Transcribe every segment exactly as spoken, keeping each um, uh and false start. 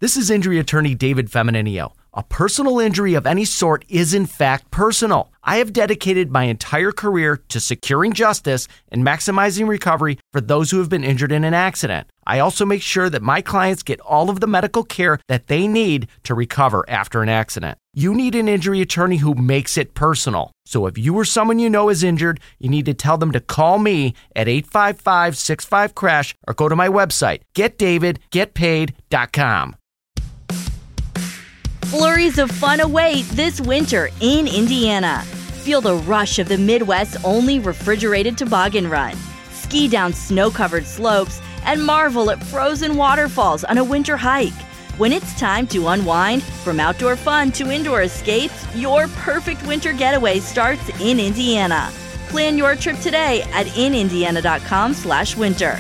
This is injury attorney David Femininio. A personal injury of any sort is in fact personal. I have dedicated my entire career to securing justice and maximizing recovery for those who have been injured in an accident. I also make sure that my clients get all of the medical care that they need to recover after an accident. You need an injury attorney who makes it personal. So if you or someone you know is injured, you need to tell them to call me at eight five five, six five, crash or go to my website, get david get paid dot com. Flurries of fun await this winter in Indiana. Feel the rush of the Midwest's only refrigerated toboggan run. Ski down snow-covered slopes and marvel at frozen waterfalls on a winter hike. When it's time to unwind, from outdoor fun to indoor escapes, your perfect winter getaway starts in Indiana. Plan your trip today at in indiana dot com slash winter.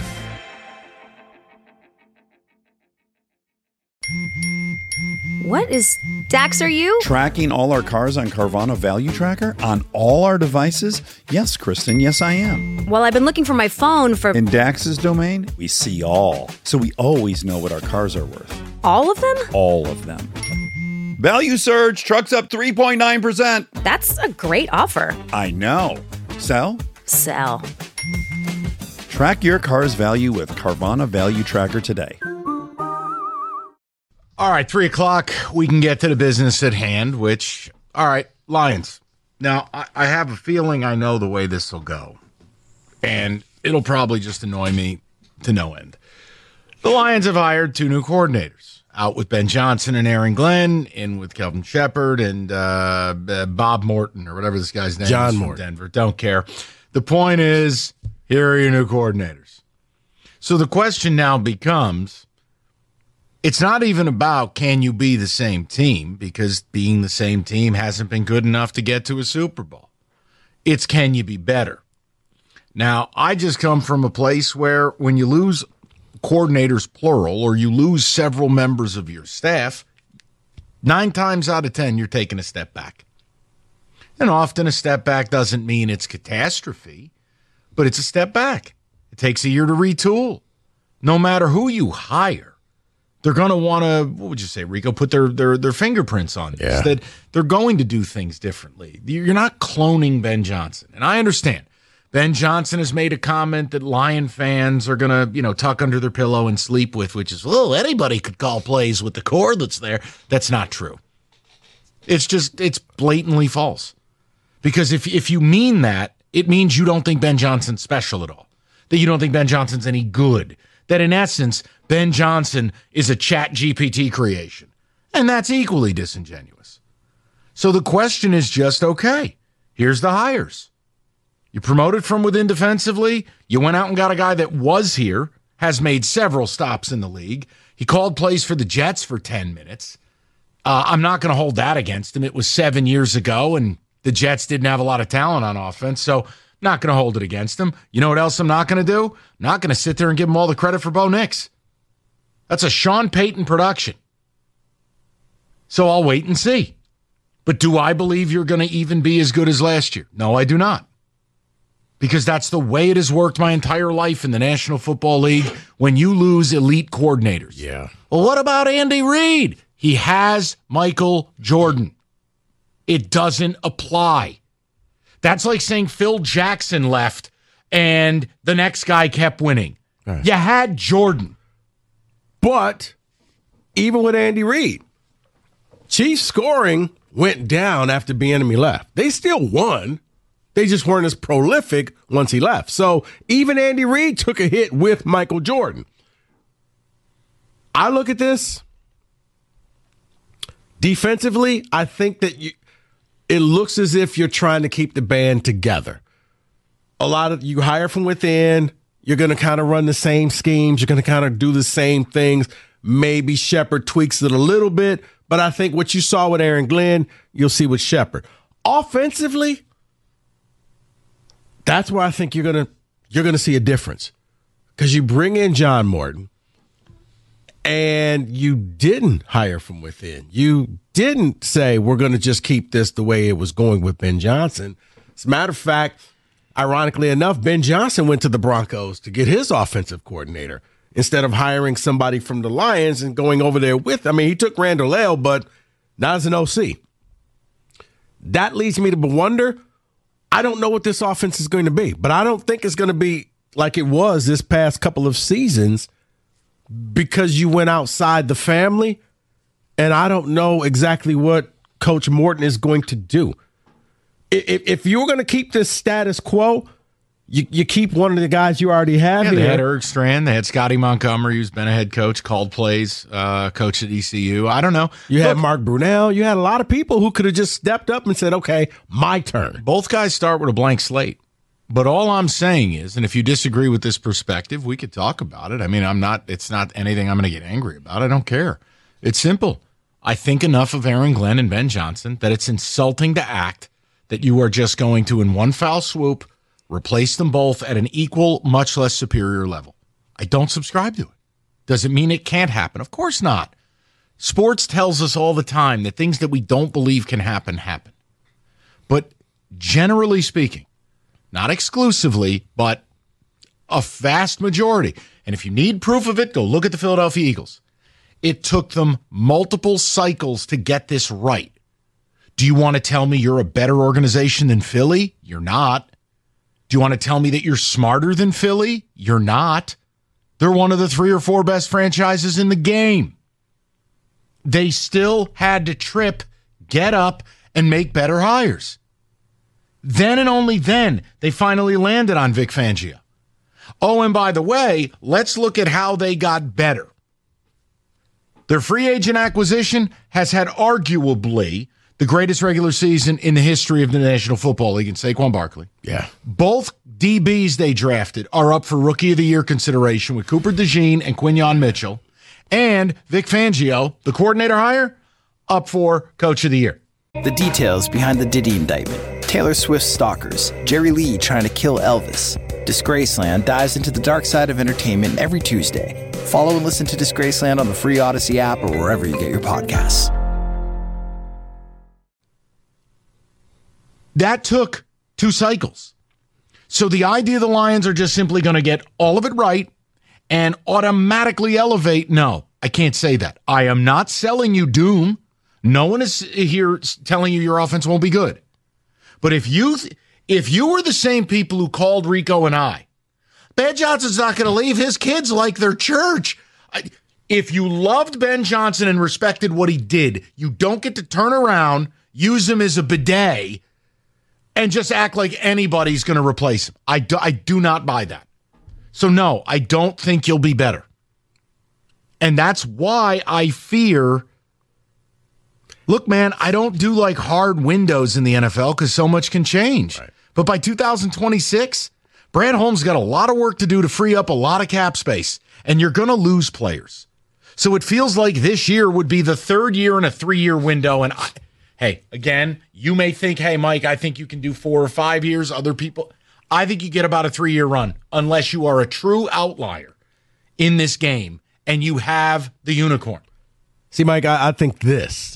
What is Dax, are you? Tracking all our cars on Carvana Value Tracker on all our devices? Yes, Kristen, yes, I am. Well, I've been looking for my phone for... In Dax's domain, we see all. So we always know what our cars are worth. All of them? All of them. Value surge, trucks up three point nine percent. That's a great offer. I know. Sell? Sell. Track your car's value with Carvana Value Tracker today. All right, three o'clock, we can get to the business at hand, which, all right, Lions. Now, I, I have a feeling I know the way this will go, and it'll probably just annoy me to no end. The Lions have hired two new coordinators, out with Ben Johnson and Aaron Glenn, in with Kelvin Shepard and uh, Bob Morton, or whatever this guy's name John is from Morton. Denver. Don't care. The point is, here are your new coordinators. So the question now becomes... It's not even about can you be the same team, because being the same team hasn't been good enough to get to a Super Bowl. It's can you be better. Now, I just come from a place where when you lose coordinators, plural, or you lose several members of your staff, nine times out of ten, you're taking a step back. And often a step back doesn't mean it's catastrophe, but it's a step back. It takes a year to retool. No matter who you hire, they're going to want to, what would you say, Rico, put their their, their fingerprints on this. Yeah. That they're going to do things differently. You're not cloning Ben Johnson. And I understand. Ben Johnson has made a comment that Lion fans are going to, you know, tuck under their pillow and sleep with, which is, well, anybody could call plays with the core that's there. That's not true. It's just, it's blatantly false. Because if if you mean that, it means you don't think Ben Johnson's special at all. That you don't think Ben Johnson's any good. That in essence, Ben Johnson is a Chat G P T creation. And that's equally disingenuous. So the question is just, okay, here's the hires. You promoted from within defensively. You went out and got a guy that was here, has made several stops in the league. He called plays for the Jets for ten minutes. Uh, I'm not going to hold that against him. It was seven years ago, and the Jets didn't have a lot of talent on offense, so not going to hold it against him. You know what else I'm not going to do? Not going to sit there and give him all the credit for Bo Nix. That's a Sean Payton production. So I'll wait and see. But do I believe you're going to even be as good as last year? No, I do not. Because that's the way it has worked my entire life in the National Football League when you lose elite coordinators. Yeah. Well, what about Andy Reid? He has Michael Jordan. It doesn't apply. That's like saying Phil Jackson left and the next guy kept winning. Right. You had Jordan. But even with Andy Reid, Chiefs scoring went down after Bieniemy left. They still won. They just weren't as prolific once he left. So even Andy Reid took a hit with Michael Jordan. I look at this. Defensively, I think that you, it looks as if you're trying to keep the band together. A lot of you hire from within. You're going to kind of run the same schemes. You're going to kind of do the same things. Maybe Shepard tweaks it a little bit, but I think what you saw with Aaron Glenn, you'll see with Shepard. Offensively, that's where I think you're going to you're going to see a difference, because you bring in John Morton, and you didn't hire from within. You didn't say we're going to just keep this the way it was going with Ben Johnson. As a matter of fact, ironically enough, Ben Johnson went to the Broncos to get his offensive coordinator, instead of hiring somebody from the Lions and going over there with. I mean, he took Randall L., but not as an O C. That leads me to wonder, I don't know what this offense is going to be, but I don't think it's going to be like it was this past couple of seasons because you went outside the family, and I don't know exactly what Coach Morton is going to do. If, if you're going to keep this status quo, You you keep one of the guys you already have. Yeah, here. they had Erg Strand. They had Scotty Montgomery, who's been a head coach, called plays, uh, coach at E C U. I don't know. You Look, had Mark Brunell. You had a lot of people who could have just stepped up and said, okay, my turn. Both guys start with a blank slate. But all I'm saying is, and if you disagree with this perspective, we could talk about it. I mean, I'm not, it's not anything I'm going to get angry about. I don't care. It's simple. I think enough of Aaron Glenn and Ben Johnson that it's insulting to act that you are just going to, in one foul swoop, replace them both at an equal, much less superior level. I don't subscribe to it. Does it mean it can't happen? Of course not. Sports tells us all the time that things that we don't believe can happen, happen. But generally speaking, not exclusively, but a vast majority, and if you need proof of it, go look at the Philadelphia Eagles. It took them multiple cycles to get this right. Do you want to tell me you're a better organization than Philly? You're not. Do you want to tell me that you're smarter than Philly? You're not. They're one of the three or four best franchises in the game. They still had to trip, get up, and make better hires. Then and only then, they finally landed on Vic Fangio. Oh, and by the way, let's look at how they got better. Their free agent acquisition has had arguably the greatest regular season in the history of the National Football League in Saquon Barkley. Yeah. Both D Bs they drafted are up for Rookie of the Year consideration with Cooper DeJean and Quinyon Mitchell. And Vic Fangio, the coordinator hire, up for Coach of the Year. The details behind the Diddy indictment. Taylor Swift's stalkers. Jerry Lee trying to kill Elvis. Disgraceland dives into the dark side of entertainment every Tuesday. Follow and listen to Disgraceland on the free Odyssey app or wherever you get your podcasts. That took two cycles. So the idea the Lions are just simply going to get all of it right and automatically elevate, no, I can't say that. I am not selling you doom. No one is here telling you your offense won't be good. But if you if you were the same people who called Rico and I, Ben Johnson's not going to leave. His kids like their church. I, if you loved Ben Johnson and respected what he did, you don't get to turn around, use him as a bidet, and just act like anybody's going to replace him. I do, I do not buy that. So, no, I don't think you'll be better. And that's why I fear. Look, man, I don't do like hard windows in the N F L because so much can change. Right. But by two thousand twenty-six, Brad Holmes got a lot of work to do to free up a lot of cap space, and you're going to lose players. So it feels like this year would be the third year in a three-year window. And I, hey, again, you may think, hey, Mike, I think you can do four or five years. Other people, I think you get about a three-year run unless you are a true outlier in this game and you have the unicorn. See, Mike, I, I think this.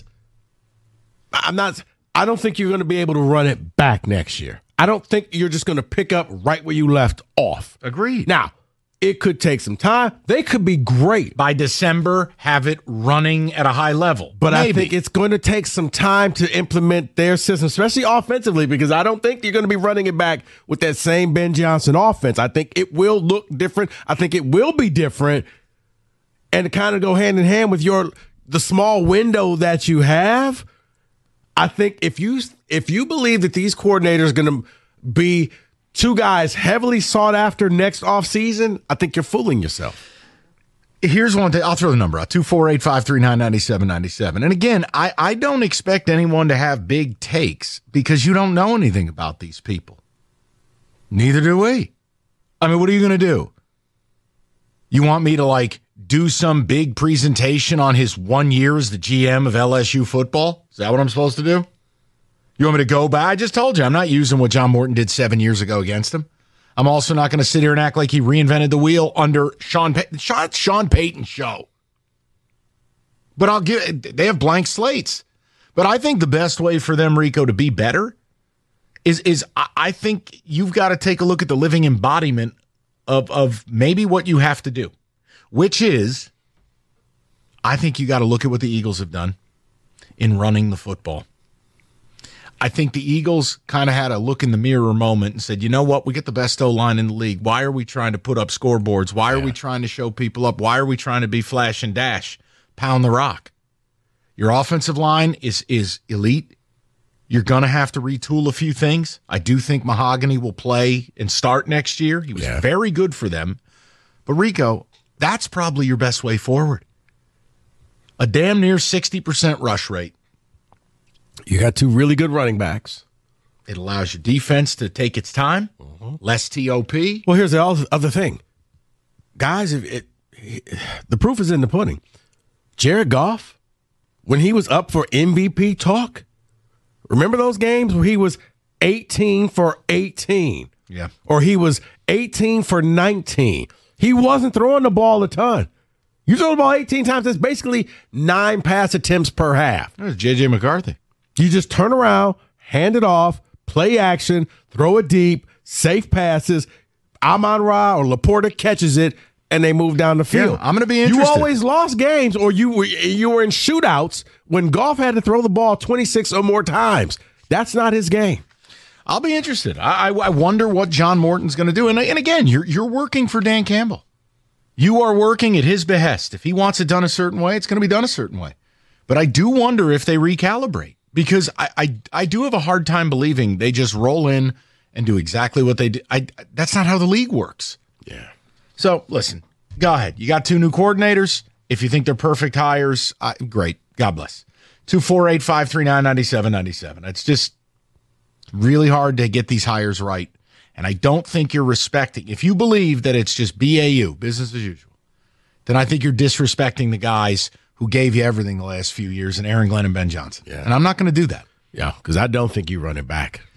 I'm not. I don't think you're going to be able to run it back next year. I don't think you're just going to pick up right where you left off. Agreed. Now, it could take some time. They could be great. By December, have it running at a high level. But Maybe. I think it's going to take some time to implement their system, especially offensively, because I don't think you're going to be running it back with that same Ben Johnson offense. I think it will look different. I think it will be different and kind of go hand in hand with your the small window that you have. I think if you if you believe that these coordinators are going to be two guys heavily sought after next offseason, I think you're fooling yourself. Here's one thing. I'll throw the number out, two four eight, five three nine, nine seven nine seven. And again, I, I don't expect anyone to have big takes because you don't know anything about these people. Neither do we. I mean, what are you going to do? You want me to, like, do some big presentation on his one year as the G M of L S U football? Is that what I'm supposed to do? You want me to go back? I just told you, I'm not using what John Morton did seven years ago against him. I'm also not going to sit here and act like he reinvented the wheel under Sean Payton. It's Sean Payton's show. But I'll give, they have blank slates. But I think the best way for them, Rico, to be better is, is I think you've got to take a look at the living embodiment of, of maybe what you have to do. which is, I think you got to look at what the Eagles have done in running the football. I think the Eagles kind of had a look in the mirror moment and said, you know what, we get the best O-line in the league. Why are we trying to put up scoreboards? Why are yeah. we trying to show people up? Why are we trying to be flash and dash? Pound the rock. Your offensive line is is elite. You're going to have to retool a few things. I do think Mahogany will play and start next year. He was yeah. very good for them. But, Rico, that's probably your best way forward. A damn near sixty percent rush rate. You got two really good running backs. It allows your defense to take its time, mm-hmm. less T O P. Well, here's the other thing. Guys, if it, the proof is in the pudding. Jared Goff, when he was up for M V P talk, remember those games where he was eighteen for eighteen? Yeah. Or he was eighteen for nineteen. He wasn't throwing the ball a ton. You throw the ball eighteen times, that's basically nine pass attempts per half. That was J J McCarthy. You just turn around, hand it off, play action, throw it deep, safe passes. Amon-Ra or Laporta catches it, and they move down the field. Yeah, I'm going to be interested. You always lost games, or you were, you were in shootouts when Goff had to throw the ball twenty-six or more times. That's not his game. I'll be interested. I, I, I wonder what John Morton's going to do. And, and again, you're you're working for Dan Campbell. You are working at his behest. If he wants it done a certain way, it's going to be done a certain way. But I do wonder if they recalibrate, because I, I, I do have a hard time believing they just roll in and do exactly what they do. I, that's not how the league works. Yeah. So, listen, go ahead. You got two new coordinators. If you think they're perfect hires, uh, great. God bless. two four eight, five three nine, nine seven nine seven. It's just really hard to get these hires right. And I don't think you're respecting. If you believe that it's just B A U, business as usual, then I think you're disrespecting the guys who gave you everything the last few years, and Aaron Glenn and Ben Johnson. Yeah. And I'm not going to do that. Yeah, because I don't think you run it back.